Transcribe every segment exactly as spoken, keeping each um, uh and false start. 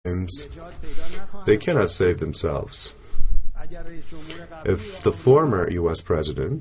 they cannot save themselves. If the former U S president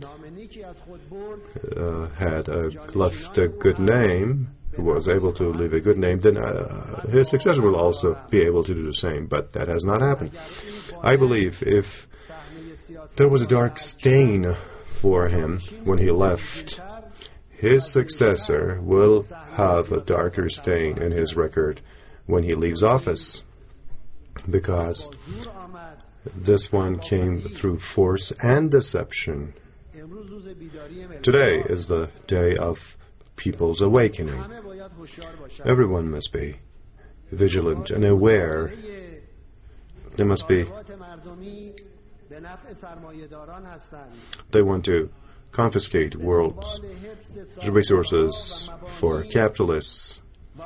uh, had uh, left a good name, who was able to leave a good name, then uh, his successor will also be able to do the same. But that has not happened. I believe if there was a dark stain for him when he left, his successor will have a darker stain in his record when he leaves office, because this one came through force and deception. Today is the day of people's awakening. Everyone must be vigilant and aware. There must be. They want to confiscate world's resources for capitalists.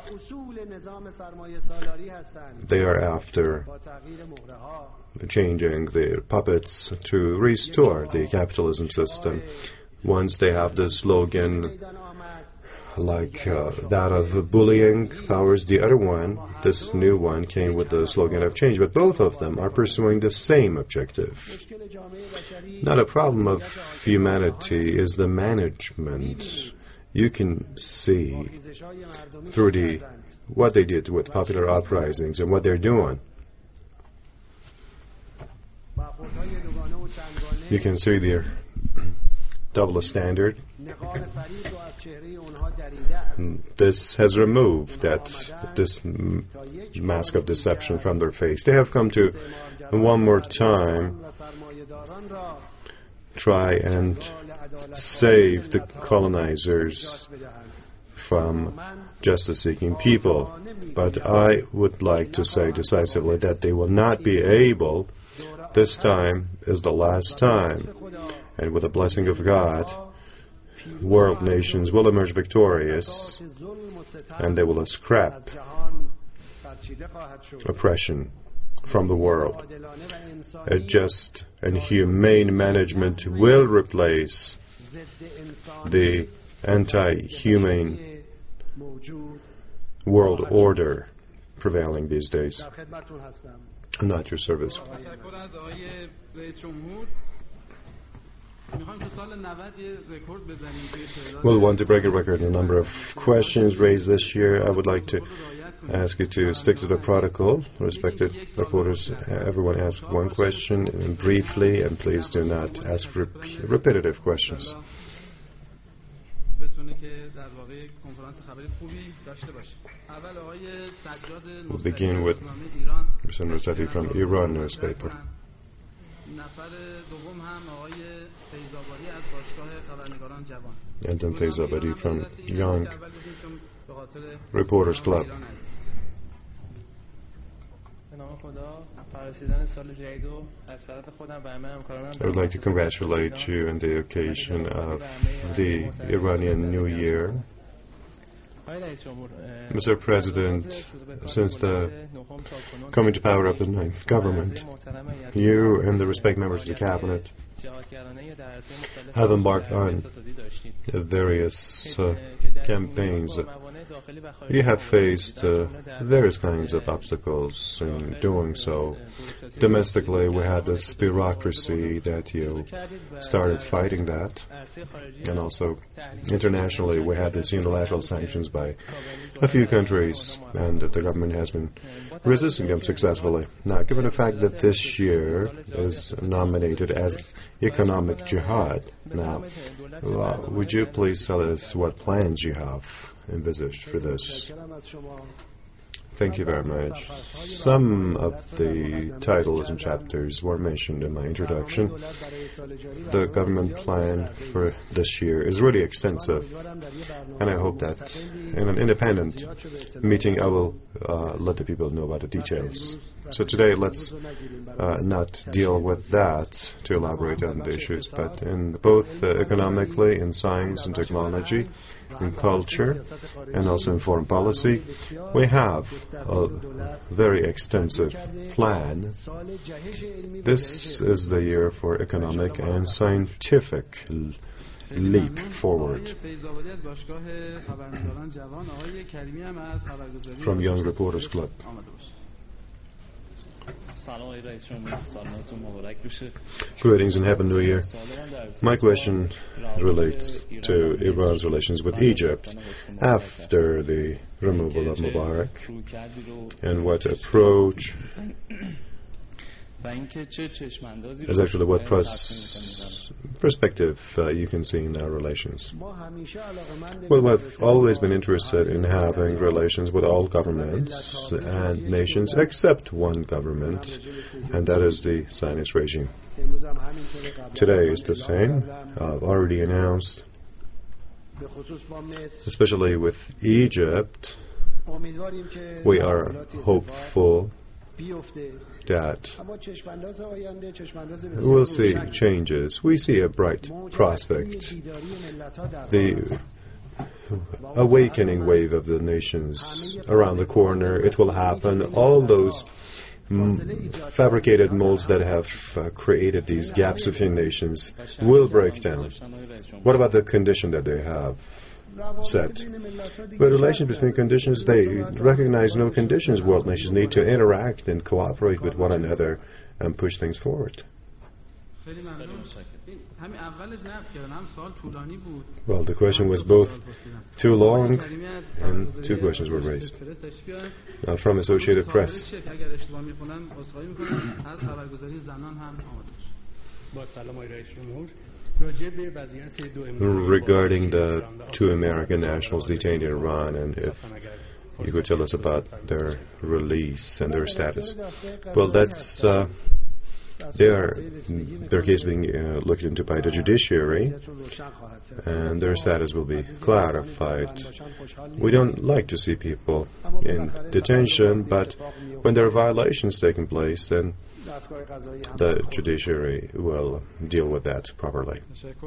They are after changing the puppets to restore the capitalism system. Once they have the slogan like uh, that of bullying powers the other one, this new one came with the slogan of change. But both of them are pursuing the same objective. Not a problem of humanity is the management. You can see through the what they did with popular uprisings and what they're doing. You can see their double standard. This has removed that this mask of deception from their face. They have come to one more time try and save the colonizers from justice-seeking people. But I would like to say decisively that they will not be able. This time is the last time. And with the blessing of God, world nations will emerge victorious, and they will scrap oppression from the world. A just and humane management will replace the anti-humane world order prevailing these days. I'm at your service. We'll want to break a record in a number of questions raised this year. I would like to ask you to stick to the protocol. Respected reporters, everyone ask one question and briefly, and please do not ask rep repetitive questions. We'll begin with Mister Nusrati from Iran newspaper. And then Feyzabadi from Young Reporters Club. I would like to congratulate you on the occasion of the Iranian New Year. Mister President, since the coming to power of the ninth government, you and the respected members of the cabinet have embarked on various uh, campaigns. You have faced uh, various kinds of obstacles in doing so. Domestically, we had this bureaucracy that you started fighting that. And also, internationally, we had these unilateral sanctions by a few countries, and the government has been resisting them successfully. Now, given the fact that this year is nominated as economic jihad, now, uh, would you please tell us what plans you have envisaged for this? Thank you very much. Some of the titles and chapters were mentioned in my introduction. The government plan for this year is really extensive, and I hope that in an independent meeting I will uh, let the people know about the details. So today let's uh, not deal with that to elaborate on the issues, but in both uh, economically, in science and technology, in culture, and also in foreign policy, we have a very extensive plan. This is the year for economic and scientific leap forward. From Young Reporters Club. Greetings and Happy New Year. My question relates to Iran's relations with Egypt after the removal of Mubarak, and what approach is actually what pros perspective uh, you can see in our relations. Well, we've always been interested in having relations with all governments and nations except one government, and that is the Zionist regime. Today is the same. I've already announced, especially with Egypt, we are hopeful that we'll see changes. We see a bright prospect. The awakening wave of the nations around the corner, it will happen. All those m fabricated molds that have uh, created these gaps between nations will break down. What about the condition that they have set? But relations between conditions, they recognize no conditions. World nations need to interact and cooperate with one another and push things forward. Well, the question was both too long and two questions were raised. Uh, from Associated Press. Regarding the two American nationals detained in Iran, and if you could tell us about their release and their status. Well, that's uh, their their case being uh, looked into by the judiciary, and their status will be clarified. We don't like to see people in detention, but when there are violations taking place, then the judiciary will deal with that properly.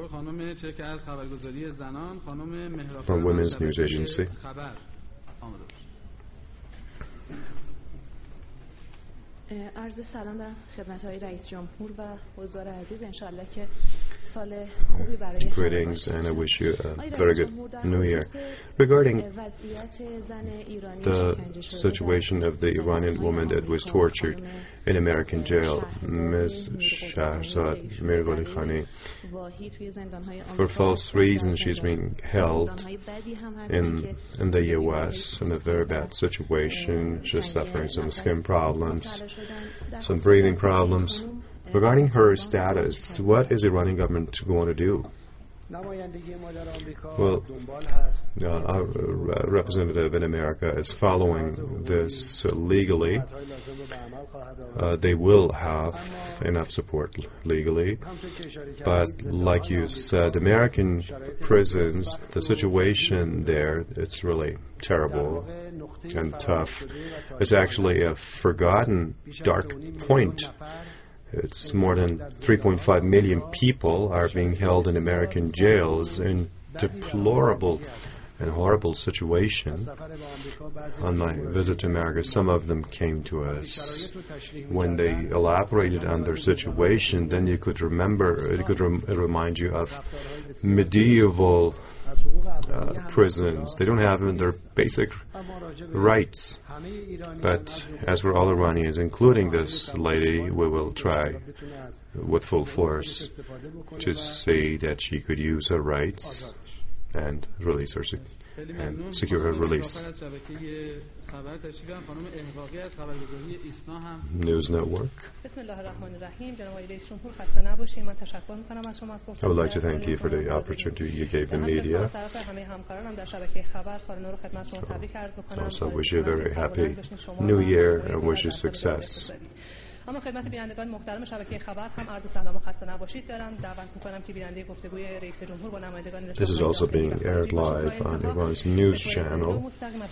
From Women's News Agency. عرض سلام دارم خدمت های رئیس جمهور و حضار عزیز. انشاءالله که سال خوبی برای Greetings, and I wish you a very good New Year. Regarding the situation of the Iranian woman that was tortured in American jail, Miz Shahrzad Mirgholi Khani, for false reasons she's being held in, in the U S in a very bad situation. She's suffering some skin problems, some breathing problems. Regarding her status, what is the Iranian government going to do? Well, uh, our uh, representative in America is following this uh, legally. Uh, they will have enough support legally. But like you said, American prisons, the situation there, it's really terrible and tough. It's actually a forgotten dark point. It's more than three point five million people are being held in American jails in deplorable and horrible situation. On my visit to America, some of them came to us. When they elaborated on their situation, then you could remember, it could rem remind you of medieval uh, prisons. They don't have their basic rights. But as for all Iranians, including this lady, we will try with full force to see that she could use her rights and release her and secure her release. News Network. I would like to thank you for the opportunity you gave the media. I also wish you a very happy New Year and wish you success. اما خدمت بینندگان محترم شبکه خبر هم عرض سلام و خسته نباشید دارم. دعوت می‌کنم که بیننده گفتگوی رئیس جمهور با نمایندگان This is also being aired live on Iran's news channel.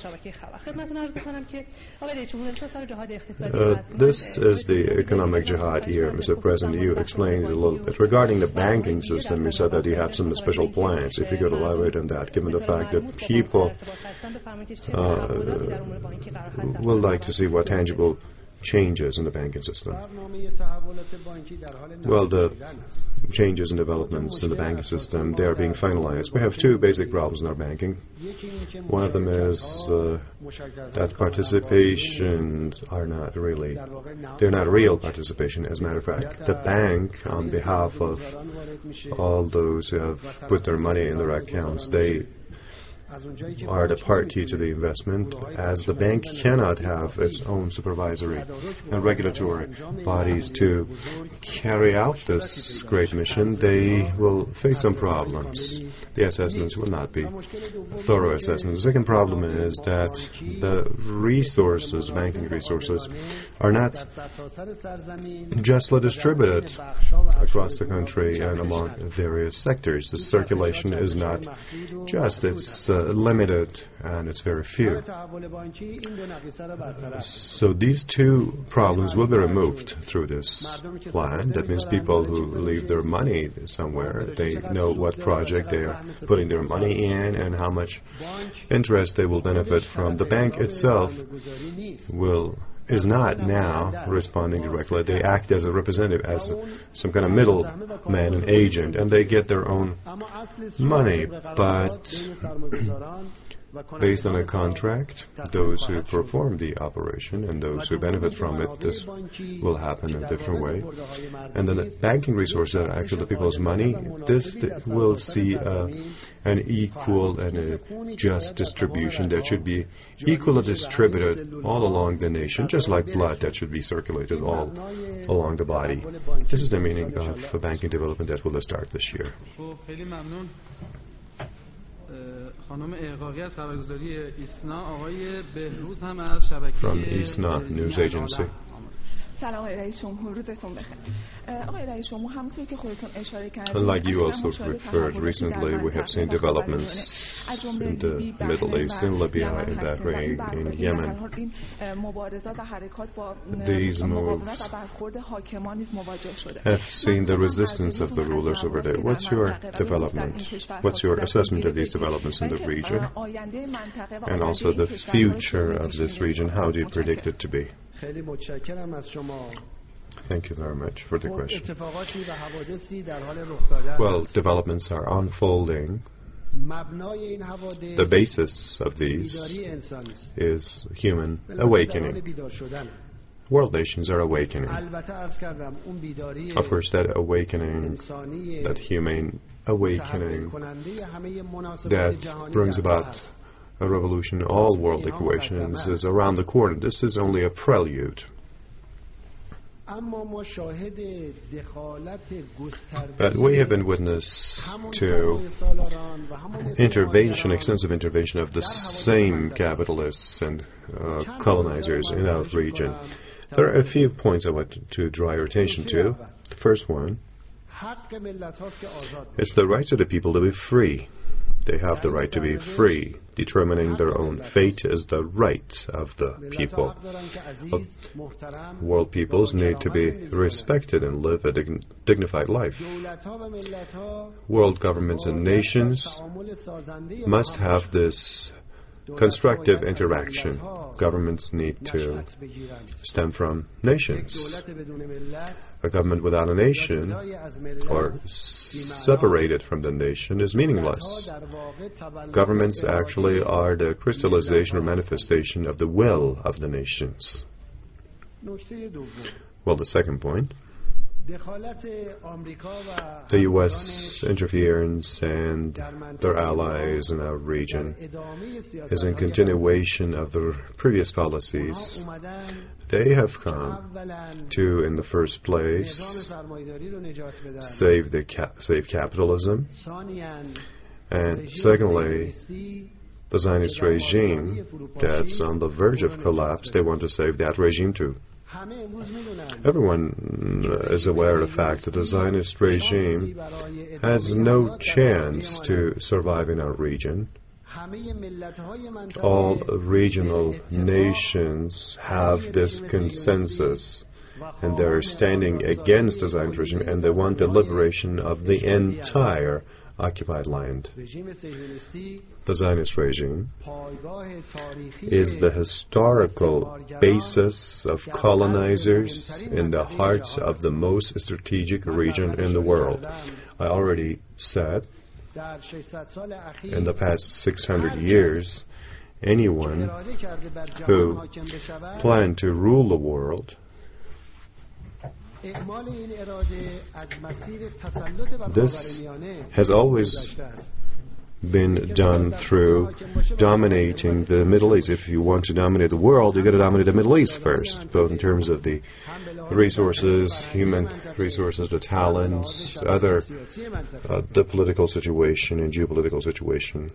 Uh, this is the economic jihad here, Mister President. You explained a little bit. Regarding the banking system, you said that you have some special plans. If you could elaborate on that, given the fact that people uh, would like to see what tangible changes in the banking system. Well, the changes and developments in the banking system, they are being finalized. We have two basic problems in our banking. One of them is uh, that participations are not really, they're not real participation. As a matter of fact, the bank, on behalf of all those who have put their money in their accounts, they are the party to the investment, as the bank cannot have its own supervisory and regulatory bodies to carry out this great mission. They will face some problems. The assessments will not be thorough assessments. The second problem is that the resources, banking resources, are not justly distributed across the country and among various sectors. The circulation is not just. It's uh, limited, and it's very few. So these two problems will be removed through this plan. That means people who leave their money somewhere, they know what project they are putting their money in and how much interest they will benefit from. The bank itself will is not now responding directly. They act as a representative, as some kind of middleman, an agent, and they get their own money. But based on a contract, those who perform the operation and those who benefit from it, this will happen in a different way. And then the banking resources that are actually the people's money, this will see uh, an equal and a just distribution that should be equally distributed all along the nation, just like blood that should be circulated all along the body. This is the meaning of a banking development that will start this year. خانم احقاقی از خبرگزاری ایسنا آقای بهروز هم از شبکه From ISNA News Agency. سلام آقای رئیس جمهور، روزتون بخیر. آقای رئیس جمهور، همونطور که خودتون اشاره کردید، Like you also referred recently, we have seen developments in the Middle East, in Libya, in Bahrain, in Yemen. These moves have seen the resistance of the rulers over there. What's your development? What's your assessment of these developments in the region? And also the future of this region, how do you predict it to be? Thank you very much for the question. Well, developments are unfolding. The basis of these is human awakening. World nations are awakening. Of course, that awakening, that humane awakening, that brings about a revolution in all world equations, is around the corner. This is only a prelude. But we have been witness to intervention, extensive intervention of the same capitalists and uh, colonizers in our region. There are a few points I want to draw your attention to. The first one is the rights of the people to be free. They have the right to be free. Determining their own fate is the right of the people. World peoples need to be respected and live a dig dignified life. World governments and nations must have this constructive interaction. Governments need to stem from nations. A government without a nation, or separated from the nation, is meaningless. Governments actually are the crystallization or manifestation of the will of the nations. Well, the second point, the U S interference and their allies in our region is in continuation of their previous policies. They have come to, in the first place, save the ca save capitalism, and secondly, the Zionist regime that's on the verge of collapse. They want to save that regime too. Everyone is aware of the fact that the Zionist regime has no chance to survive in our region. All regional nations have this consensus, and they're standing against the Zionist regime, and they want the liberation of the entire occupied land. The Zionist regime is the historical basis of colonizers in the hearts of the most strategic region in the world. I already said, in the past six hundred years, anyone who planned to rule the world, this has always been done through dominating the Middle East. If you want to dominate the world, you've got to dominate the Middle East first, both in terms of the resources, human resources, the talents, other, uh, the political situation and geopolitical situation.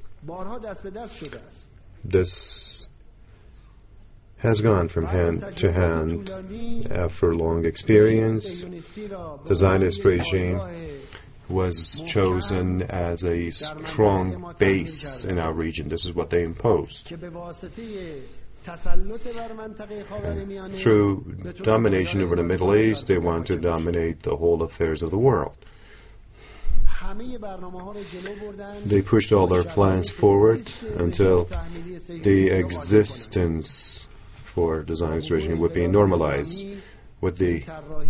This has gone from hand to hand after long experience. The Zionist regime was chosen as a strong base in our region. This is what they imposed. And through domination over the Middle East, they want to dominate the whole affairs of the world. They pushed all their plans forward until the existence for the Zionist regime would be normalized. With the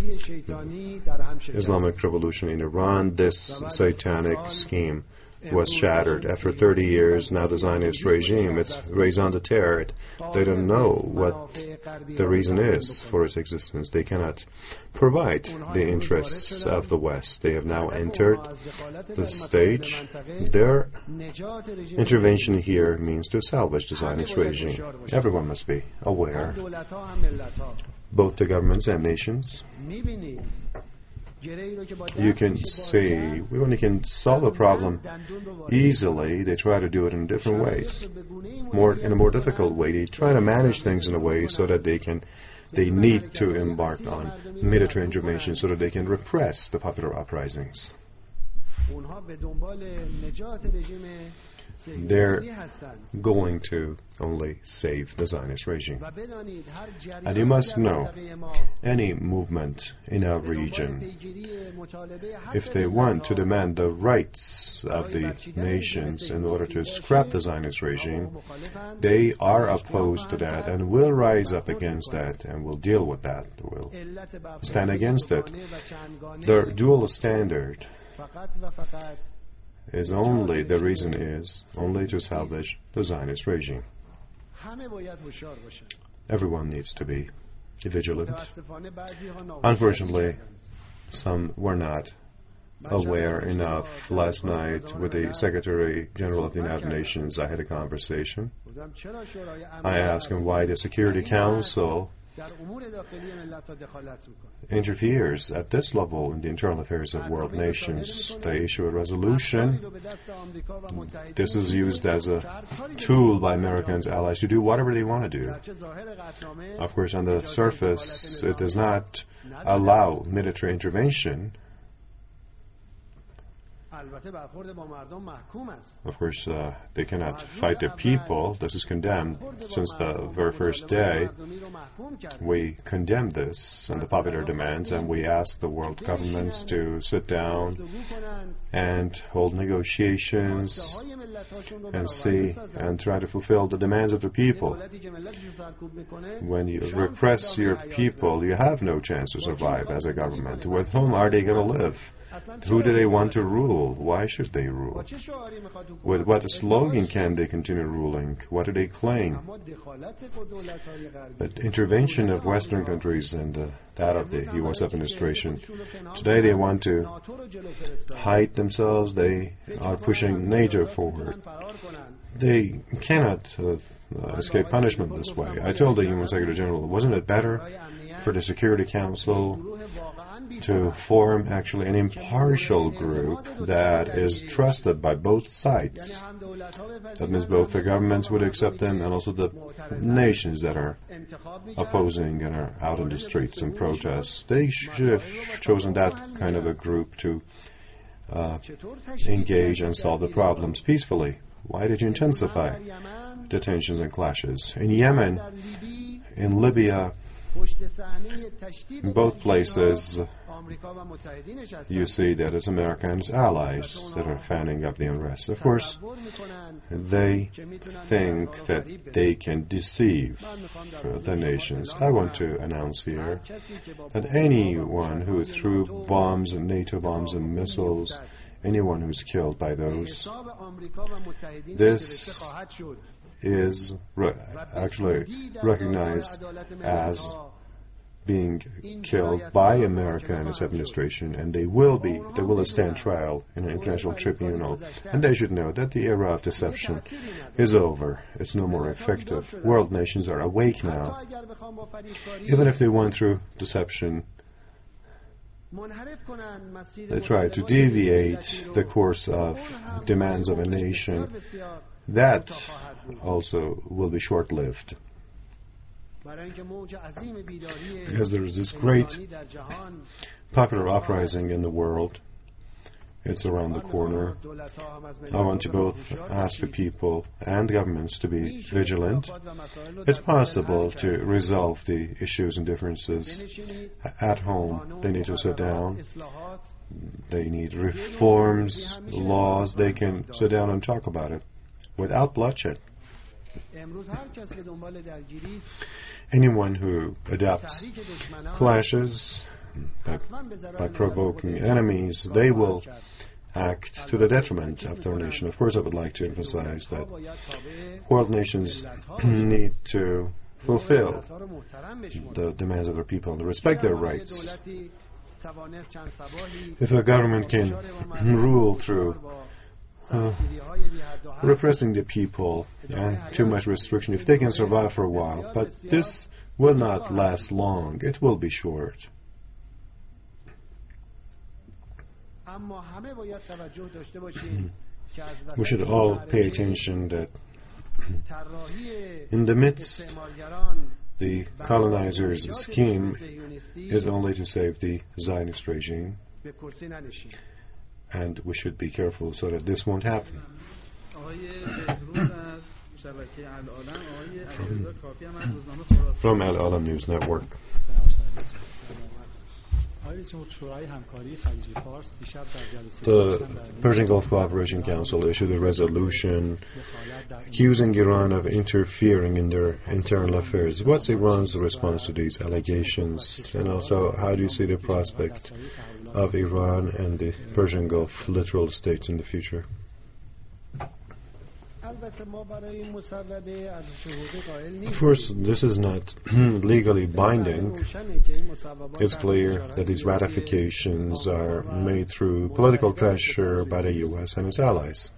Islamic Revolution in Iran, this satanic scheme was shattered. After thirty years, now the Zionist regime, it's raison d'etre. They don't know what the reason is for its existence. They cannot provide the interests of the West. They have now entered the stage. Their intervention here means to salvage the Zionist regime. Everyone must be aware, both the governments and nations. You can see, when you can solve a problem easily, they try to do it in different ways. More in a more difficult way, they try to manage things in a way so that they can, they need to embark on military intervention so that they can repress the popular uprisings. They're going to only save the Zionist regime. And you must know, any movement in our region, if they want to demand the rights of the nations in order to scrap the Zionist regime, they are opposed to that and will rise up against that and will deal with that, will stand against it. Their dual standard is only, the reason is only to salvage the Zionist regime. Everyone needs to be vigilant. Unfortunately, some were not aware enough. Last night with the Secretary General of the United Nations, I had a conversation. I asked him why the Security Council interferes at this level in the internal affairs of world nations. They issue a resolution. This is used as a tool by Americans' allies to do whatever they want to do. Of course, on the surface, it does not allow military intervention. Of course, uh, they cannot fight the people. This is condemned. Since the very first day, we condemn this and the popular demands, and we ask the world governments to sit down and hold negotiations and see and try to fulfill the demands of the people. When you repress your people, you have no chance to survive as a government. With whom are they going to live? Who do they want to rule? Why should they rule? With what slogan can they continue ruling? What do they claim? But intervention of Western countries and uh, that of the U S administration, today they want to hide themselves. They are pushing NATO forward. They cannot uh, uh, escape punishment this way. I told the U N Secretary General, wasn't it better for the Security Council to form actually an impartial group that is trusted by both sides? That means both the governments would accept them and also the nations that are opposing and are out in the streets and protests. They should have chosen that kind of a group to uh, engage and solve the problems peacefully. Why did you intensify the tensions and clashes? In Yemen, in Libya, In both places, you see that it's America and its allies that are fanning up the unrest. Of course, they think that they can deceive the nations. I want to announce here that anyone who threw bombs and NATO bombs and missiles, anyone who's killed by those, this is re actually recognized as being killed by America and its administration, and they will be, they will stand trial in an international tribunal. And they should know that the era of deception is over. It's no more effective. World nations are awake now. Even if they went through deception, they try to deviate the course of demands of a nation. That also will be short-lived. Because there is this great popular uprising in the world. It's around the corner. I want to both ask the people and governments to be vigilant. It's possible to resolve the issues and differences at home. They need to sit down. They need reforms, laws. They can sit down and talk about it without bloodshed. Anyone who adopts clashes by, by provoking enemies, they will act to the detriment of their nation. Of course, I would like to emphasize that world nations need to fulfill the demands of their people and respect their rights. If the government can rule through Uh, repressing the people and too much restriction, if they can survive for a while, but this will not last long. It will be short. We should all pay attention that in the midst, the colonizers' scheme is only to save the Zionist regime. And we should be careful so that this won't happen. From, from Al Alam News Network. The Persian Gulf Cooperation Council issued a resolution accusing Iran of interfering in their internal affairs. What's Iran's response to these allegations? And also, how do you see the prospect of Iran and the Persian Gulf littoral states in the future? Of course, this is not legally binding. It's clear that these ratifications are made through political pressure by the U S and its allies.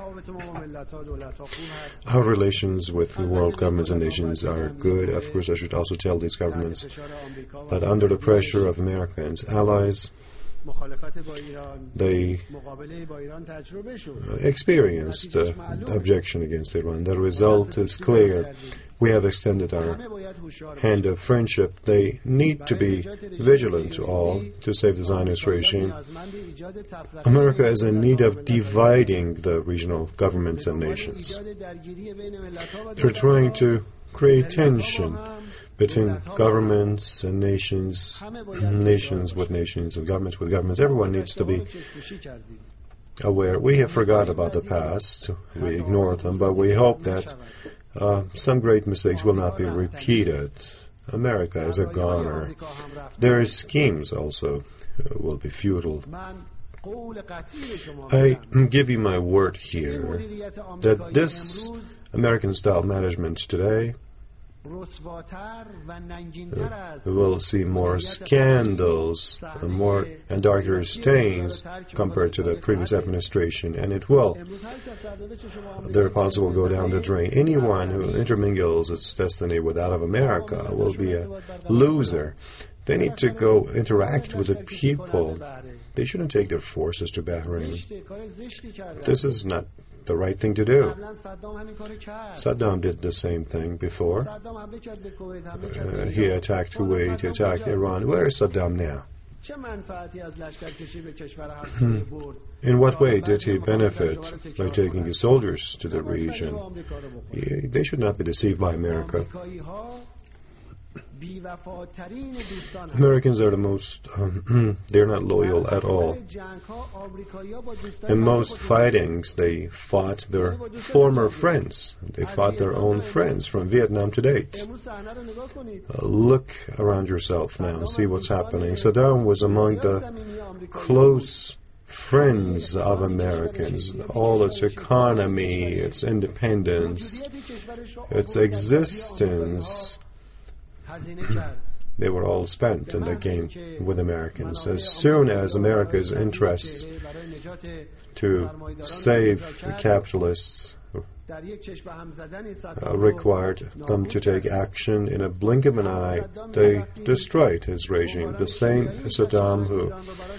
Our relations with the world governments and nations are good. Of course, I should also tell these governments that under the pressure of America and its allies, they uh, experienced uh, objection against Iran. The result is clear. We have extended our hand of friendship. They need to be vigilant to all to save the Zionist regime. America is in need of dividing the regional governments and nations. They're trying to create tension between governments and nations, nations with nations, and governments with governments. Everyone needs to be aware. We have forgot about the past. We ignore them, but we hope that uh, some great mistakes will not be repeated. America is a goner. Their schemes also uh, will be futile. I give you my word here that this American-style management today Uh, we will see more scandals and more and darker stains compared to the previous administration, and it will. Their policy will go down the drain. Anyone who intermingles its destiny with that of America will be a loser. They need to go interact with the people. They shouldn't take their forces to Bahrain. This is not the right thing to do. Saddam did the same thing before. Uh, he attacked Kuwait, he attacked Iran. Where is Saddam now? Hmm. In what way did he benefit by taking his soldiers to the region? He, they should not be deceived by America. Americans are the most, um, they're not loyal at all. In most fightings, they fought their former friends. They fought their own friends from Vietnam to date. Uh, look around yourself now and see what's happening. Saddam was among the close friends of Americans. All its economy, its independence, its existence, they were all spent in the game with Americans. As soon as America's interests to save the capitalists uh, required them to take action, in a blink of an eye, they destroyed his regime. The same Saddam who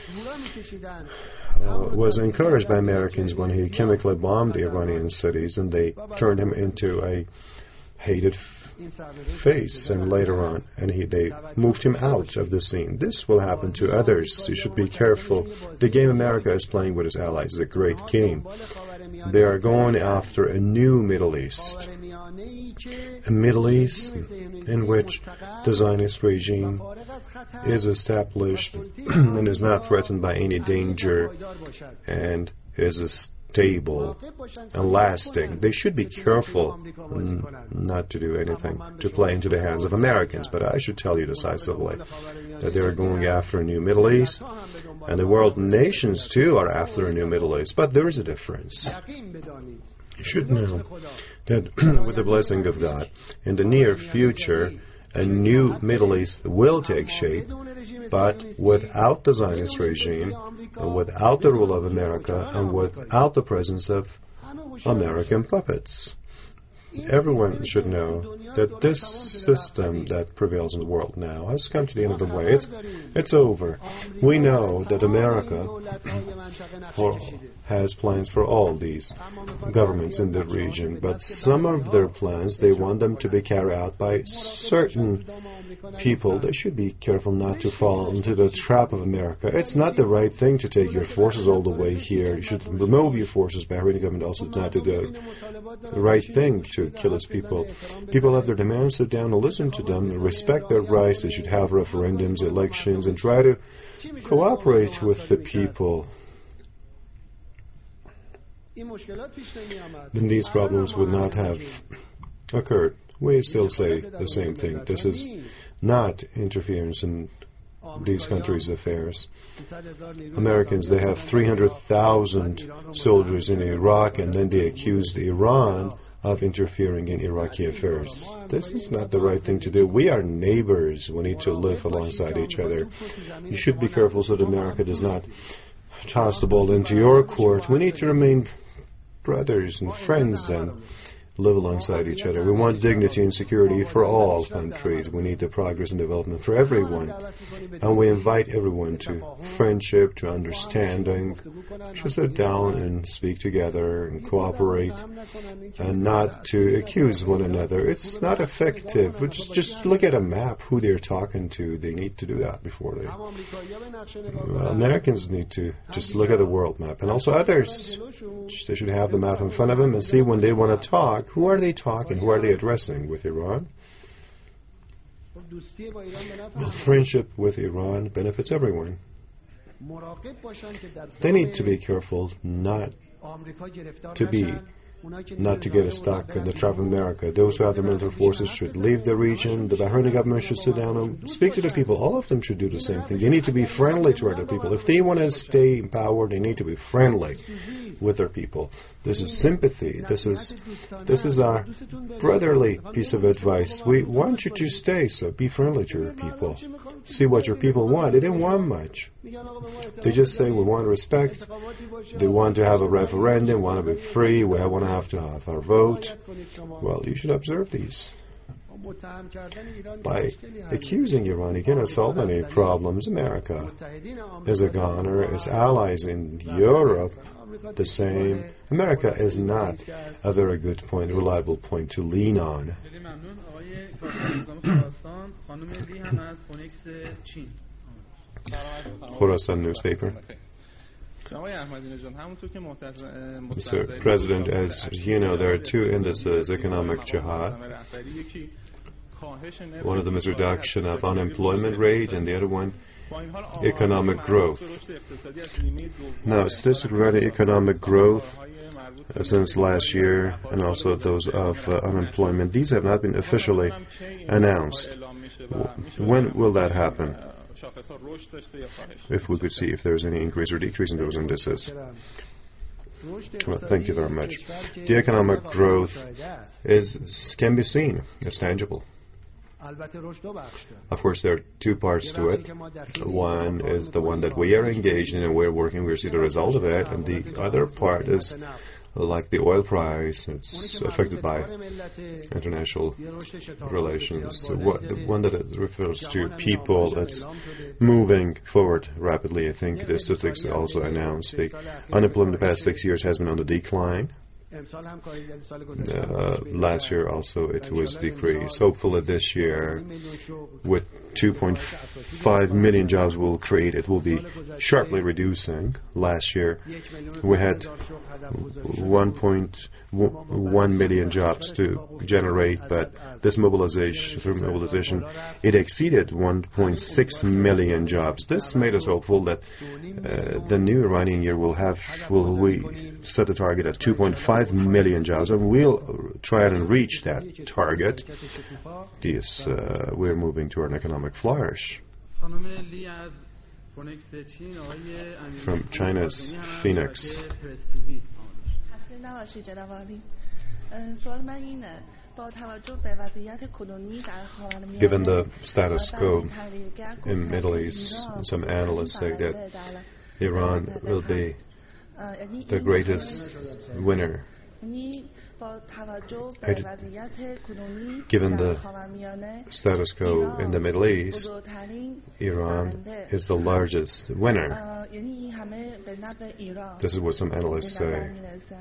uh, was encouraged by Americans when he chemically bombed Iranian cities, and they turned him into a hated face, and later on, and he, they moved him out of the scene. This will happen to others. You should be careful. The game America is playing with its allies is a great game. They are going after a new Middle East. A Middle East in which the Zionist regime is established and is not threatened by any danger and is a stable and lasting. They should be careful n not to do anything to play into the hands of Americans. But I should tell you decisively that they are going after a new Middle East, and the world nations too are after a new Middle East. But there is a difference. You should know that with the blessing of God, in the near future, a new Middle East will take shape, but without the Zionist regime, without the rule of America, and without the presence of American puppets. Everyone should know that this system that prevails in the world now has come to the end of the way. It's, it's over. We know that America for, has plans for all these governments in the region, but some of their plans, they want them to be carried out by certain people. They should be careful not to fall into the trap of America. It's not the right thing to take your forces all the way here. You should remove your forces. Bahraini government also did not do the right thing to kill its people. People have their demands, sit down and listen to them, and respect their rights. They should have referendums, elections, and try to cooperate with the people. Then these problems would not have occurred. We still say the same thing. This is not interference in these countries' affairs. Americans, they have three hundred thousand soldiers in Iraq, and then they accused Iran of interfering in Iraqi affairs. This is not the right thing to do. We are neighbors. We need to live alongside each other. You should be careful so that America does not toss the ball into your court. We need to remain brothers and friends and live alongside each other. We want dignity and security for all countries. We need the progress and development for everyone. And we invite everyone to friendship, to understanding, to sit down and speak together and cooperate, and not to accuse one another. It's not effective. We just, just look at a map, who they're talking to. They need to do that before they... Well, Americans need to just look at the world map. And also others. They should have the map in front of them and see when they want to talk. Who are they talking? Who are they addressing? With Iran? Well, friendship with Iran benefits everyone. They need to be careful not to be not to get stuck in the trap of America. Those who have the military forces should leave the region. The Bahraini government should sit down and speak to the people. All of them should do the same thing. They need to be friendly to other people. If they want to stay in power, they need to be friendly with their people. This is sympathy. This is this is our brotherly piece of advice. We want you to stay, so be friendly to your people. See what your people want. They didn't want much. They just say, we want respect. They want to have a referendum, want to be free, we want to have to have our vote. Well, you should observe these. By accusing Iran, you cannot solve any problems. America is a goner. Its allies in Europe, the same. America is not a very good point, reliable point to lean on. Khorasan newspaper. Mister President, as you know, there are two indices, economic jihad. One of them is reduction of unemployment rate, and the other one, economic growth. Now, statistics regarding economic growth uh, since last year, and also those of uh, unemployment, these have not been officially announced. When will that happen? If we could see if there's any increase or decrease in those indices. Well, thank you very much. The economic growth is can be seen. It's tangible. Of course, there are two parts to it. One is the one that we are engaged in and we're working, we see the result of it, and the other part is like the oil price. It's affected by international relations. What, the one that refers to people that's moving forward rapidly. I think the statistics also announced the unemployment the past six years has been on the decline. Uh, last year also it was decreased. Hopefully this year, with two point five million jobs we'll create, it will be sharply reducing. Last year we had one point one million jobs to generate, but this mobilization, through mobilization, it exceeded one point six million jobs. This made us hopeful that uh, the new Iranian year will have, will we set the target at two point five million jobs, and we'll try and reach that target. This, uh, we're moving toward an economic flourish. From China's Phoenix. Given the status quo in the Middle East, some analysts say that Iran will be the greatest winner. Given the status quo in the Middle East, Iran is the largest winner. This is what some analysts say.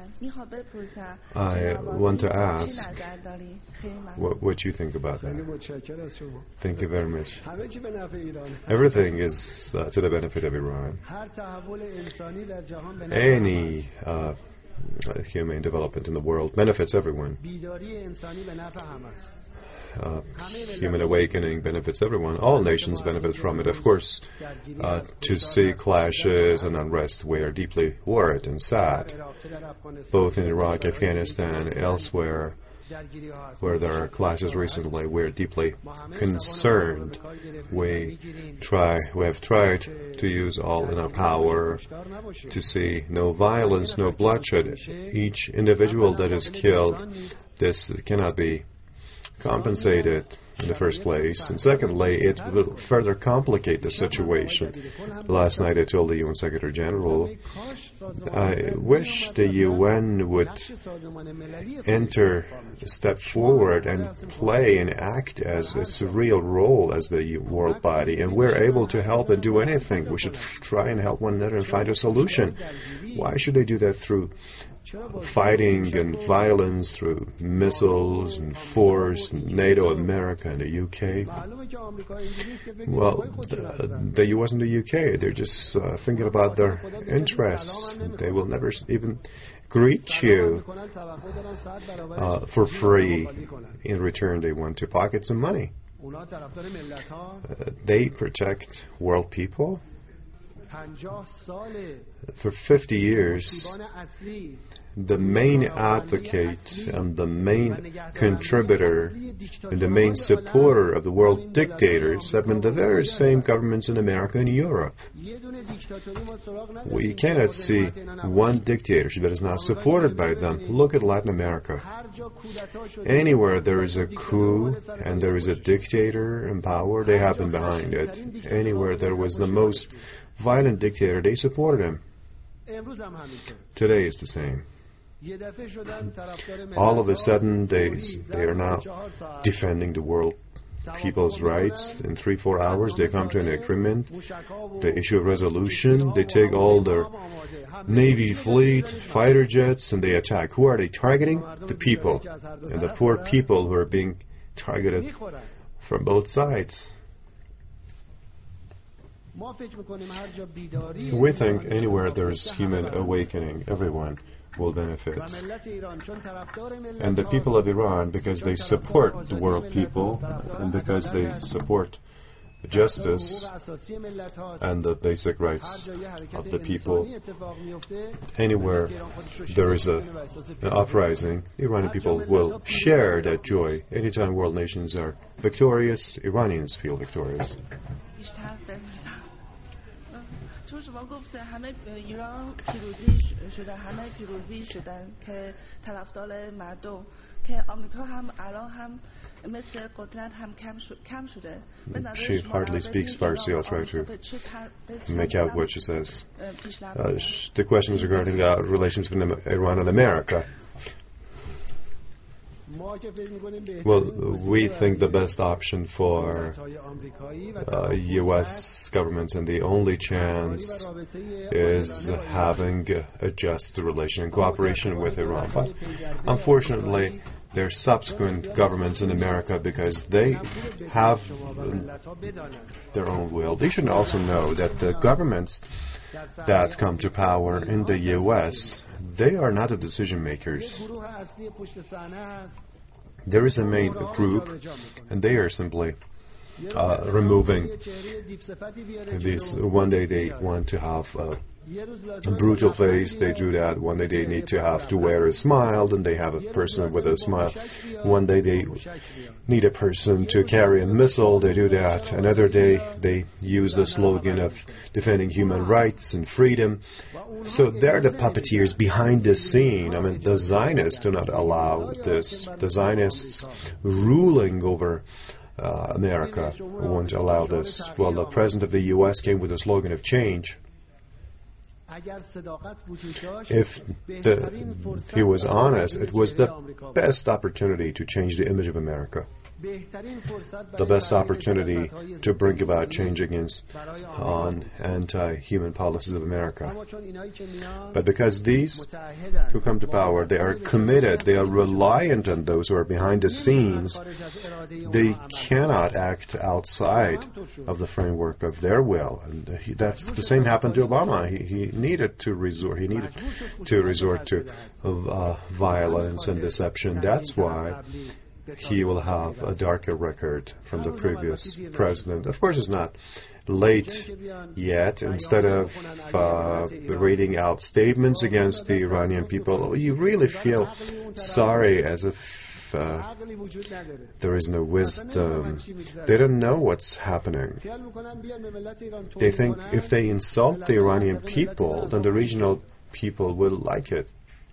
I want to ask what, what you think about that. Thank you very much. Everything is uh, to the benefit of Iran. Any uh, Uh, human development in the world benefits everyone. Uh, human awakening benefits everyone. All nations benefit from it. Of course, uh, to see clashes and unrest, we are deeply worried and sad, both in Iraq, Afghanistan, elsewhere, where there are clashes recently. We're deeply concerned. We try, we have tried to use all in our power to see no violence, no bloodshed. Each individual that is killed, this cannot be compensated in the first place. And secondly, it will further complicate the situation. Last night I told the U N Secretary General, I wish the U N would enter, step forward and play and act as its real role as the world body. And we're able to help and do anything. We should try and help one another and find a solution. Why should they do that through fighting and violence, through missiles and force, and NATO, America, and the U K? Well, the, the U S and the U K, they're just uh, thinking about their interests. They will never even greet you uh, for free. In return, they want to pocket some money. Uh, they protect world people. For fifty years, the main advocate and the main contributor and the main supporter of the world dictators have been the very same governments in America and Europe. We cannot see one dictatorship that is not supported by them. Look at Latin America. Anywhere there is a coup and there is a dictator in power, they have been behind it. Anywhere there was the most violent dictator, they supported him. Today is the same. All of a sudden, they, they are now defending the world people's rights. In three, four hours, they come to an agreement. They issue a resolution. They take all their Navy fleet, fighter jets, and they attack. Who are they targeting? The people. And the poor people who are being targeted from both sides. We think anywhere there is human awakening, everyone will benefit. And the people of Iran, because they support the world people, and because they support justice and the basic rights of the people, anywhere there is a, an uprising, Iranian people will share that joy. Anytime world nations are victorious, Iranians feel victorious. چون شما گفت همه ایران پیروزی شده همه پیروزی شدن که طرفدار مردم که آمریکا هم الان هم مثل قدرت هم کم شده. She hardly speaks Farsi. I'll try to make out what she says. Uh, the question is regarding the relations between Iran and America. Well, we think the best option for uh, U S governments and the only chance is having a just relation and cooperation with Iran. But unfortunately, there are subsequent governments in America, because they have their own will. They should also know that the governments that come to power in the U S, they are not the decision makers. There is a main group, and they are simply uh, removing these. One day they want to have a A brutal face, they do that. One day they need to have to wear a smile, then they have a person with a smile. One day they need a person to carry a missile, they do that. Another day they use the slogan of defending human rights and freedom. So they're the puppeteers behind the scene. I mean, the Zionists do not allow this. The Zionists ruling over uh, America won't allow this. Well, the president of the U S came with a slogan of change. If the, he was honest, it was the best opportunity to change the image of America. The best opportunity to bring about change against on anti-human policies of America. But because these who come to power, they are committed, they are reliant on those who are behind the scenes, they cannot act outside of the framework of their will. And he, that's the same happened to Obama. He, he needed to resort, he needed to resort to uh, violence and deception. That's why he will have a darker record from the previous president. Of course, it's not late yet. Instead of uh, reading out statements against the Iranian people, you really feel sorry, as if uh, there is no wisdom. They don't know what's happening. They think if they insult the Iranian people, then the regional people will like it.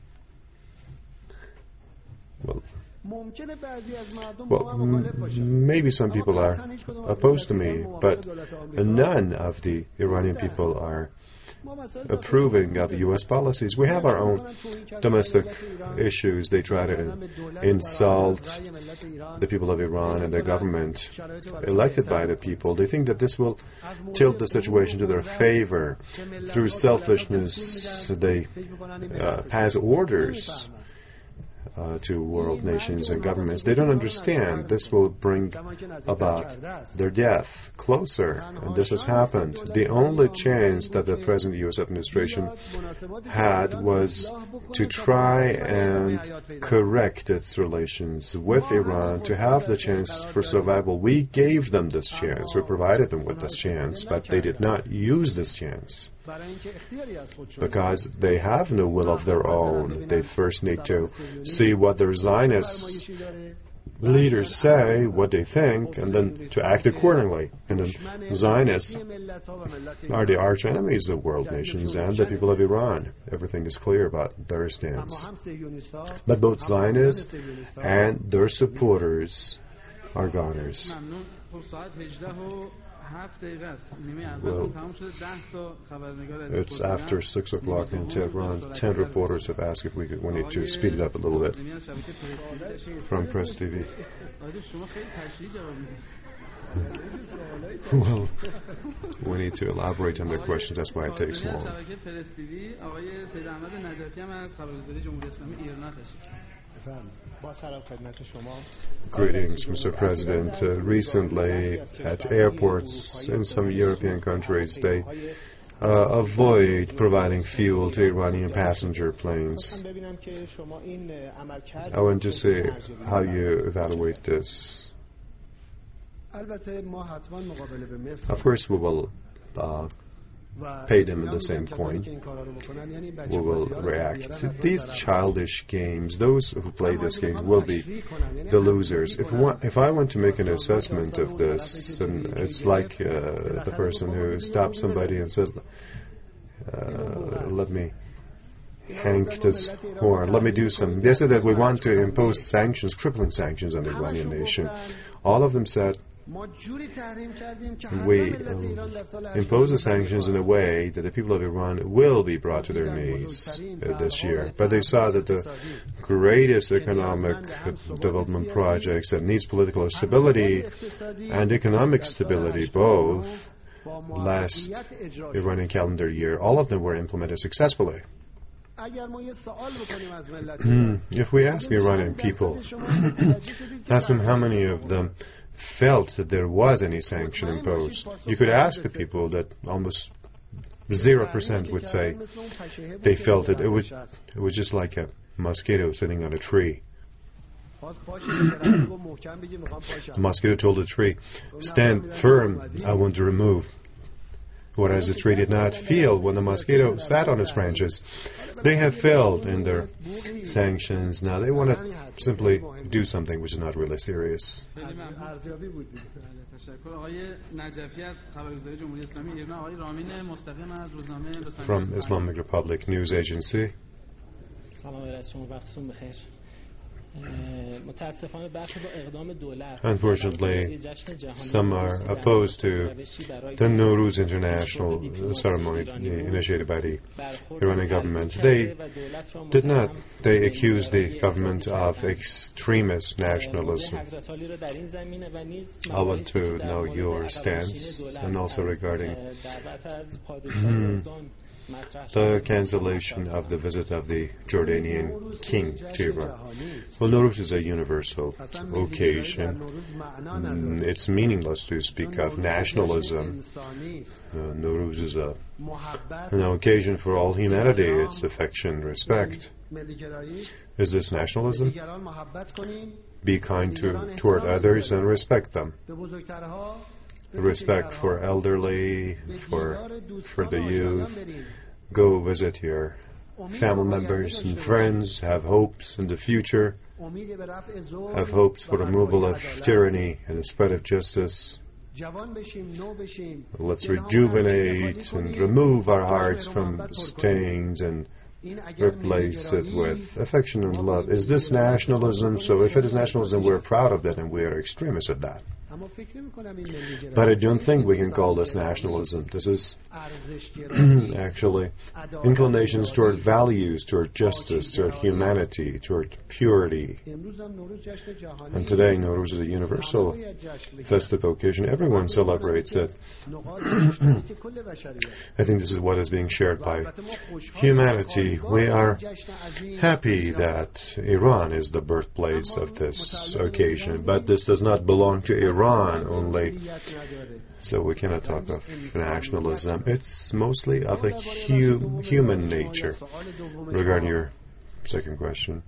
Well, Well, m- maybe some people are opposed to me, but none of the Iranian people are approving of U S policies. We have our own domestic issues. They try to insult the people of Iran and the government elected by the people. They think that this will tilt the situation to their favor. Through selfishness, they uh, pass orders Uh, to world nations and governments. They don't understand this will bring about their death closer, and this has happened. The only chance that the present U S administration had was to try and correct its relations with Iran, to have the chance for survival. We gave them this chance, we provided them with this chance, but they did not use this chance. Because they have no will of their own. They first need to see what their Zionist leaders say, what they think, and then to act accordingly. And then Zionists are the arch enemies of world nations and the people of Iran. Everything is clear about their stance. But both Zionists and their supporters are goners. Well, it's after six o'clock in Tehran. Ten reporters have asked if we, could, we need to speed it up a little bit from Press T V. Well, we need to elaborate on the questions, that's why it takes long. Greetings, Mister President. Uh, recently, at airports in some European countries, they uh, avoid providing fuel to Iranian passenger planes. I want to see how you evaluate this. Of course, we will uh, pay them in the same coin. We will react. These childish games, those who play these games will be the losers. If, one, if I want to make an assessment of this, and it's like uh, the person who stopped somebody and said, uh, let me hank this horn, let me do some. They said that we want to impose sanctions, crippling sanctions on the Iranian nation. All of them said, we um, impose the sanctions in a way that the people of Iran will be brought to their knees uh, this year. But they saw that the greatest economic development projects that needs political stability and economic stability both last Iranian calendar year, all of them were implemented successfully. If we ask the Iranian people, ask them how many of them felt that there was any sanction imposed, you could ask the people that almost zero percent would say they felt it. It was, it was just like a mosquito sitting on a tree. The mosquito told the tree, stand firm, I want to remove. Whereas the tree did not feel when the mosquito sat on its branches. They have failed in their sanctions. Now they want to simply do something which is not really serious. From Islamic Republic News Agency. Unfortunately, some are opposed to the Nowruz International ceremony initiated by the Iranian government. They did not. They accused the government of extremist nationalism. I want to know your stance, and also regarding the cancellation of the visit of the Jordanian king to Iran. Well, Nowruz is a universal occasion. Mm, it's meaningless to speak of nationalism. Uh, Nowruz is a, an occasion for all humanity. It's affection, respect. Is this nationalism? Be kind to, toward others and respect them. Respect for elderly, for for the youth. Go visit your family members and friends. Have hopes in the future. Have hopes for the removal of tyranny and the spread of justice. Let's rejuvenate and remove our hearts from stains and replace it with affection and love. Is this nationalism? So if it is nationalism, we're proud of that and we are extremists at that. But I don't think we can call this nationalism. This is actually inclinations toward values, toward justice, toward humanity, toward purity. And today, Nowruz is a universal festive occasion. Everyone celebrates it. I think this is what is being shared by humanity. We are happy that Iran is the birthplace of this occasion, but this does not belong to Iran only, so we cannot talk of nationalism. It's mostly of a hu human nature. Regarding your second question,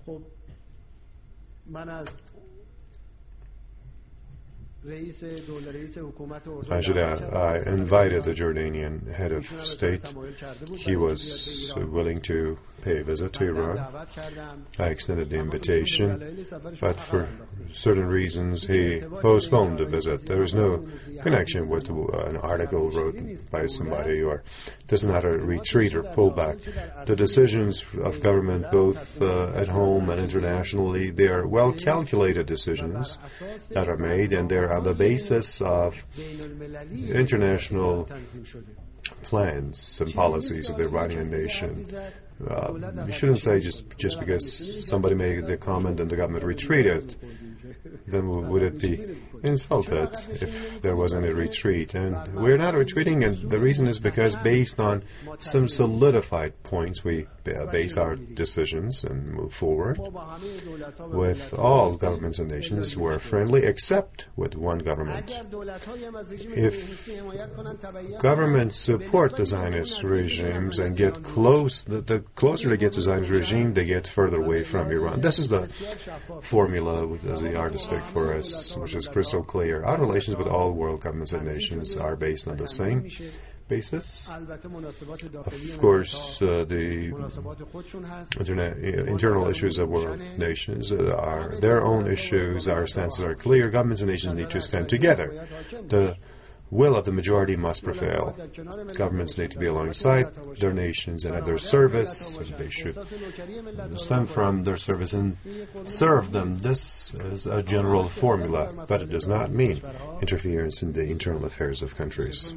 Actually, I, I invited the Jordanian head of state. He was willing to pay a visit to Iran. I extended the invitation, but for certain reasons he postponed the visit. There was no connection with an article written by somebody, or this is not a retreat or pullback. The decisions of government, both uh, at home and internationally, they are well-calculated decisions that are made, and they're on the basis of international plans and policies of the Iranian nation. Uh, you shouldn't say just, just because somebody made the comment and the government retreated, then would it be insulted if there was any retreat? And we're not retreating, and the reason is because based on some solidified points, we base our decisions and move forward. With all governments and nations, we're friendly, except with one government. If governments support the Zionist regimes and get close, the, the closer they get to Zionist regime, they get further away from Iran. This is the formula as the yardstick for us, which is crystal clear. Our relations with all world governments and nations are based on the same basis. Of course, uh, the interna internal issues of world nations uh, are their own issues. Our stances are clear. Governments and nations need to stand together. The will of the majority must prevail. Governments need to be alongside their nations and at their service. They should stand from their service and serve them. This is a general formula, but it does not mean interference in the internal affairs of countries.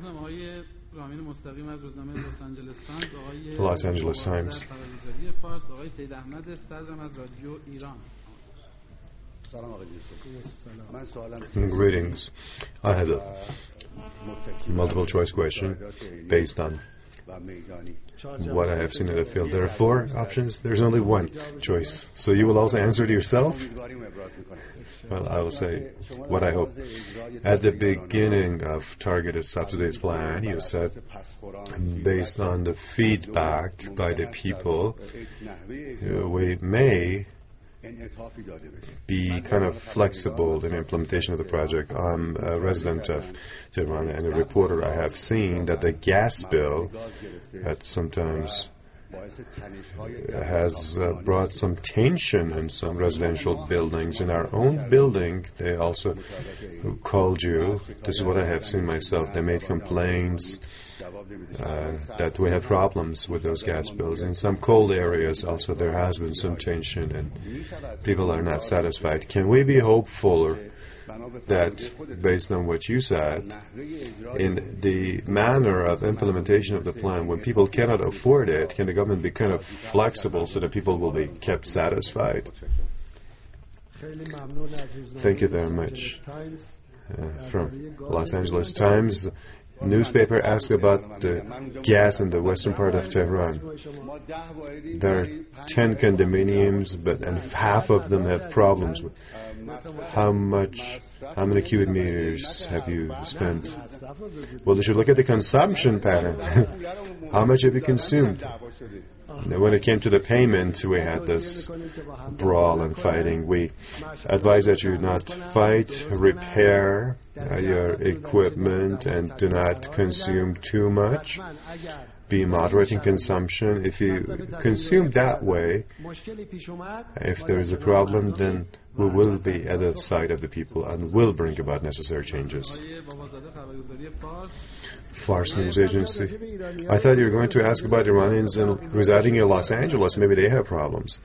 The Los Angeles Times. Greetings. I had a multiple choice question based on what I have seen in the field. There are four options. There's only one choice. So you will also answer to yourself? Well, I will say what I hope. At the beginning of Targeted Subsidies Plan, you said, based on the feedback by the people, we may be kind of flexible in implementation of the project. I'm a resident of Tehran and a reporter. I have seen that the gas bill at sometimes has uh, brought some tension in some residential buildings. In our own building, they also called you. This is what I have seen myself. They made complaints uh, that we had problems with those gas bills. In some cold areas also there has been some tension and people are not satisfied. Can we be hopeful that, based on what you said, in the manner of implementation of the plan, when people cannot afford it, can the government be kind of flexible so that people will be kept satisfied? Thank you very much. Uh, from Los Angeles Times. Newspaper asked about the gas in the western part of Tehran. There are ten condominiums, but and half of them have problems. With how much, how many cubic meters have you spent? Well, you should look at the consumption pattern. How much have you consumed? When it came to the payment, we had this brawl and fighting. We advise that you not fight, repair uh, your equipment, and do not consume too much. Be moderate in consumption. If you consume that way, if there is a problem, then we will be at the side of the people and will bring about necessary changes. Fars News Agency. I thought you were going to ask about Iranians in, residing in Los Angeles. Maybe they have problems.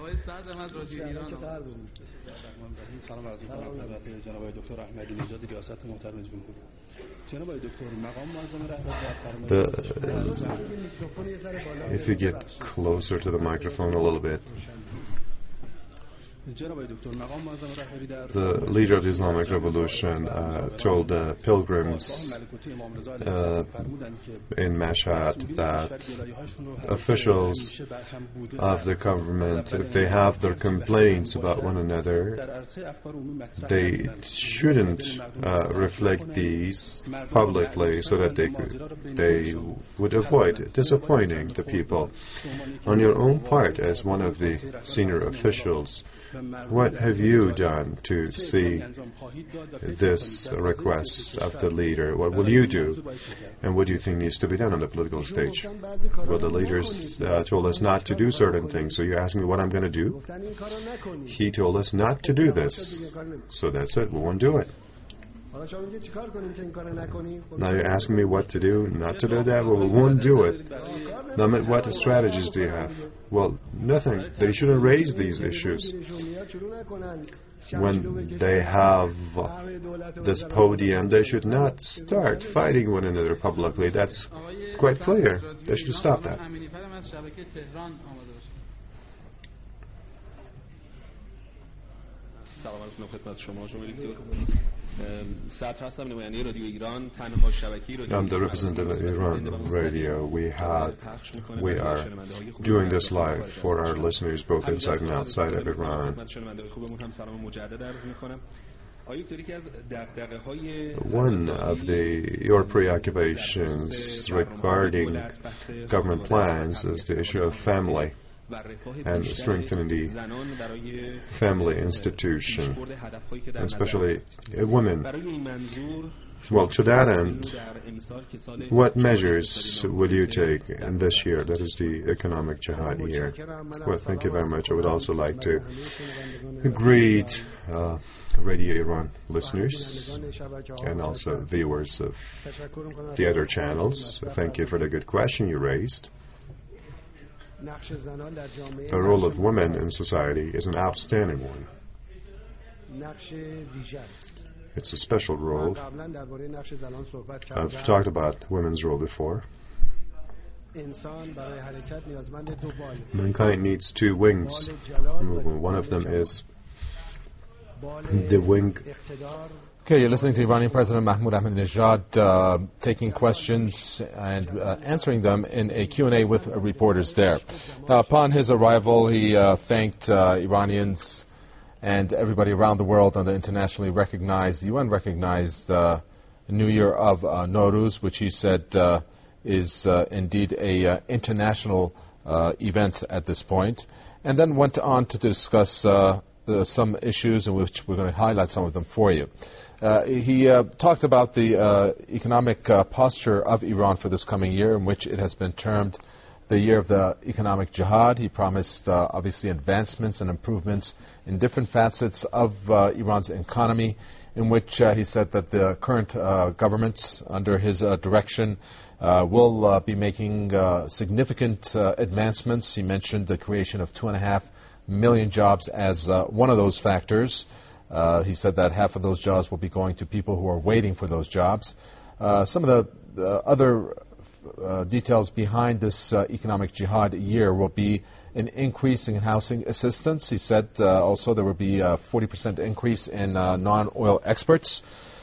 The, uh, if you get closer to the microphone a little bit. The leader of the Islamic Revolution uh, told the pilgrims uh, in Mashhad that officials of the government, if they have their complaints about one another, they shouldn't uh, reflect these publicly so that they could, they would avoid disappointing the people. On your own part, as one of the senior officials, what have you done to see this request of the leader? What will you do? And what do you think needs to be done on the political stage? Well, the leaders uh, told us not to do certain things. So you ask me what I'm going to do? He told us not to do this. So that's it. We won't do it. Now you're asking me what to do, not to do that? Well, we won't do it. Now, what strategies do you have? Well, nothing. They shouldn't raise these issues. When they have uh, this podium, they should not start fighting one another publicly. That's quite clear. They should stop that. سلام علیکم خدمت شما جناب دکتر. صدر هستم نماینده رادیو ایران تنها شبکه‌ای رادیو. I'm the representative of Iran Radio. We have we are doing this live for our listeners both inside and outside of Iran. One of the your preoccupations regarding government plans is the issue of family and strengthening the family institution, especially women. Well, to that end, what measures will you take in this year? That is the economic jihad year. Well, thank you very much. I would also like to greet uh, Radio Iran listeners and also viewers of the other channels. Thank you for the good question you raised. The role of women in society is an outstanding one. It's a special role. I've talked about women's role before. Mankind needs two wings for movement. One of them is the wing. Okay, you're listening to Iranian President Mahmoud Ahmadinejad uh, taking questions and uh, answering them in a Q and A with uh, reporters there. Now, upon his arrival, he uh, thanked uh, Iranians and everybody around the world on the internationally recognized, U N-recognized uh, New Year of uh, Nowruz, which he said uh, is uh, indeed a uh, international uh, event at this point, and then went on to discuss uh, the, some issues in which we're going to highlight some of them for you. Uh, he uh, talked about the uh, economic uh, posture of Iran for this coming year, in which it has been termed the year of the economic jihad. He promised, uh, obviously, advancements and improvements in different facets of uh, Iran's economy, in which uh, he said that the current uh, government, under his uh, direction, uh, will uh, be making uh, significant uh, advancements. He mentioned the creation of two and a half million jobs as uh, one of those factors. Uh, he said that half of those jobs will be going to people who are waiting for those jobs. Uh, some of the, the other uh, details behind this uh, economic jihad year will be an increase in housing assistance. He said uh, also there will be a forty percent increase in uh, non-oil exports.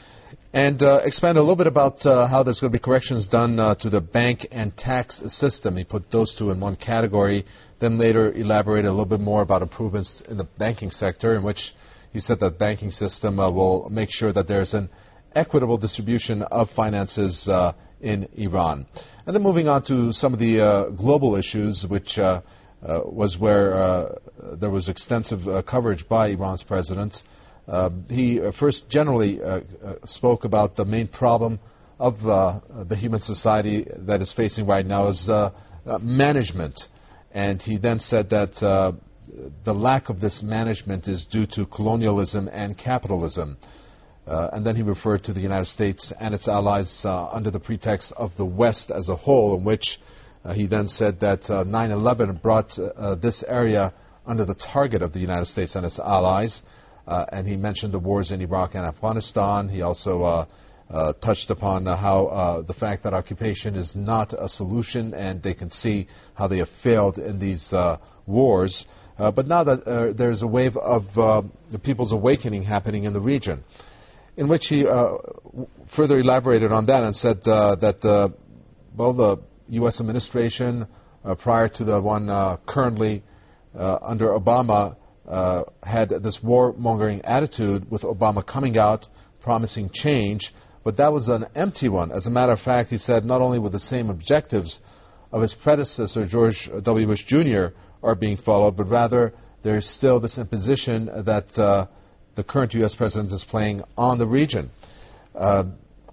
And uh, expand a little bit about uh, how there's going to be corrections done uh, to the bank and tax system. He put those two in one category, then later elaborated a little bit more about improvements in the banking sector, in which he said that the banking system uh, will make sure that there's an equitable distribution of finances uh, in Iran. And then moving on to some of the uh, global issues, which uh, uh, was where uh, there was extensive uh, coverage by Iran's president. Uh, he uh, first generally uh, uh, spoke about the main problem of uh, the human society that is facing right now is uh, uh, management. And he then said that uh, the lack of this management is due to colonialism and capitalism. Uh, and then he referred to the United States and its allies uh, under the pretext of the West as a whole, in which uh, he then said that uh, nine eleven brought uh, this area under the target of the United States and its allies. Uh, and he mentioned the wars in Iraq and Afghanistan. He also uh, uh, touched upon uh, how uh, the fact that occupation is not a solution, and they can see how they have failed in these uh, wars. Uh, but now that uh, there's a wave of uh, the people's awakening happening in the region, in which he uh, further elaborated on that and said uh, that, uh, well, the U S administration, uh, prior to the one uh, currently uh, under Obama, uh, had this warmongering attitude, with Obama coming out promising change, but that was an empty one. As a matter of fact, he said not only with the same objectives of his predecessor, George W. Bush Junior, are being followed, but rather there's still this imposition that uh, the current U S president is playing on the region. Uh,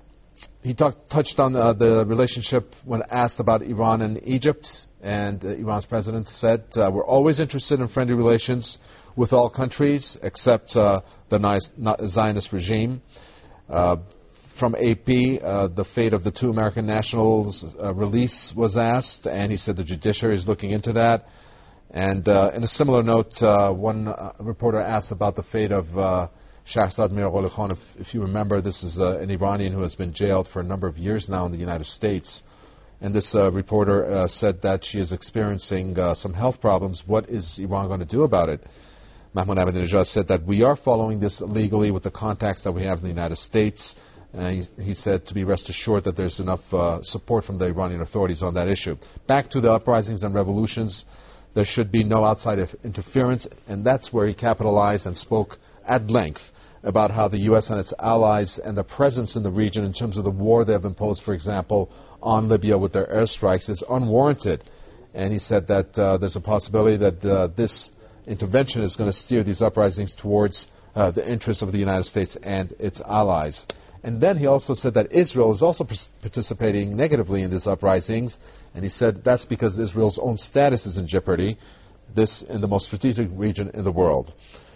he talk, touched on uh, the relationship when asked about Iran and Egypt, and uh, Iran's president said, uh, we're always interested in friendly relations with all countries except uh, the nice, Zionist regime. Uh, from A P, uh, the fate of the two American nationals' uh, release was asked, and he said the judiciary is looking into that. And uh, in a similar note, uh, one uh, reporter asked about the fate of uh, Shahzad Miragoli Khan. If, if you remember, this is uh, an Iranian who has been jailed for a number of years now in the United States. And this uh, reporter uh, said that she is experiencing uh, some health problems. What is Iran going to do about it? Mahmoud Ahmadinejad said that we are following this legally with the contacts that we have in the United States. Uh, he, he said to be rest assured that there's enough uh, support from the Iranian authorities on that issue. Back to the uprisings and revolutions, there should be no outside interference, and that's where he capitalized and spoke at length about how the U S and its allies and their presence in the region in terms of the war they have imposed, for example, on Libya with their airstrikes is unwarranted. And he said that uh, there's a possibility that uh, this intervention is going to steer these uprisings towards uh, the interests of the United States and its allies. And then he also said that Israel is also participating negatively in these uprisings, and he said that's because Israel's own status is in jeopardy, this in the most strategic region in the world.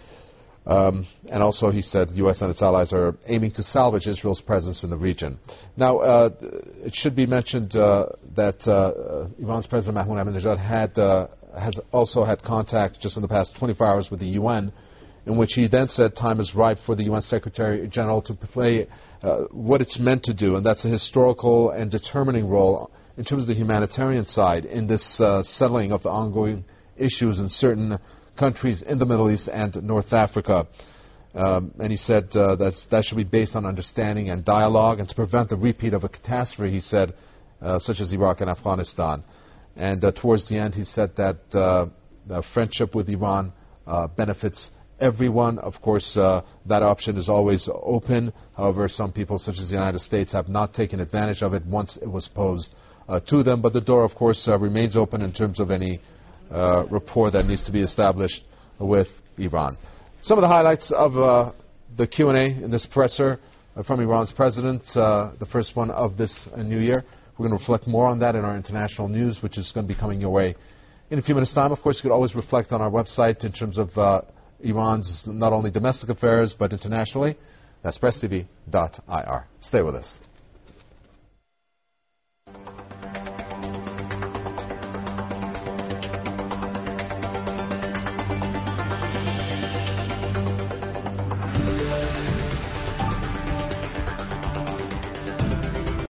Um, and also he said the U S and its allies are aiming to salvage Israel's presence in the region. Now, uh, it should be mentioned uh, that uh, Iran's President Mahmoud Ahmadinejad had, uh, has also had contact just in the past twenty-four hours with the U N, in which he then said time is ripe for the U N Secretary General to play uh, what it's meant to do, and that's a historical and determining role in terms of the humanitarian side in this uh, settling of the ongoing issues in certain countries in the Middle East and North Africa. Um, and he said uh, that's, that should be based on understanding and dialogue, and to prevent the repeat of a catastrophe, he said, uh, such as Iraq and Afghanistan. And uh, towards the end, he said that uh, the friendship with Iran uh, benefits everyone. Of course, uh, that option is always open. However, some people, such as the United States, have not taken advantage of it once it was posed uh, to them. But the door, of course, uh, remains open in terms of any uh, rapport that needs to be established with Iran. Some of the highlights of uh, the Q and A in this presser uh, from Iran's president, uh, the first one of this uh, new year. We're going to reflect more on that in our international news, which is going to be coming your way in a few minutes' time. Of course, you could always reflect on our website in terms of uh, Iran's not only domestic affairs, but internationally. That's press T V dot I R. Stay with us.